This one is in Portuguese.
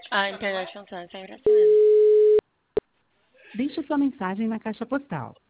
A internet não tá sempre assim mesmo. Deixe sua mensagem na caixa postal.